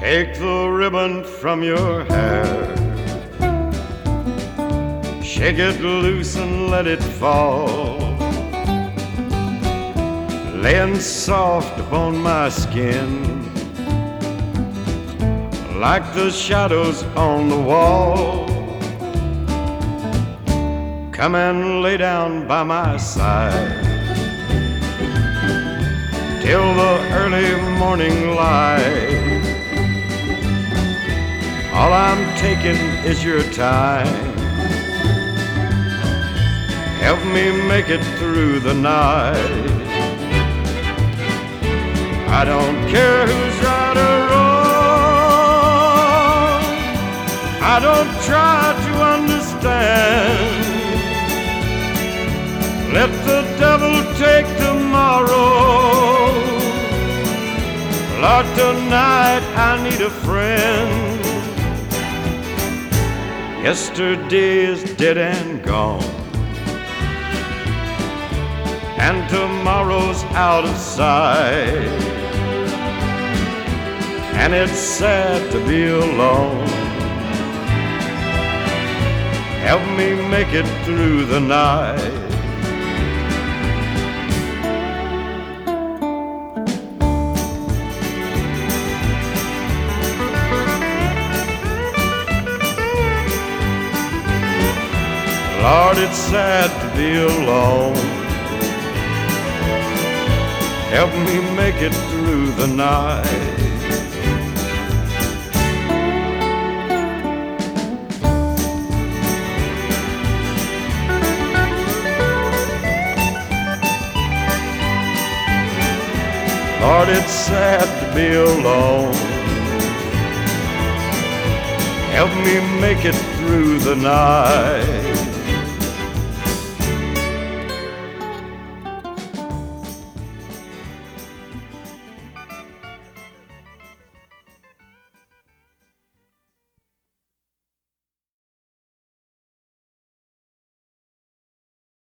Take the ribbon from your hair, shake it loose and let it fall, laying soft upon my skin like the shadows on the wall. Come and lay down by my side till the early morning light. All I'm taking is your time. Help me make it through the night. I don't care who's right or wrong. I don't try to understand. Let the devil take tomorrow. Lord, tonight I need a friend. Yesterday is dead and gone, and tomorrow's out of sight, and it's sad to be alone. Help me make it through the night. Lord, it's sad to be alone. Help me make it through the night. Lord, it's sad to be alone. Help me make it through the night.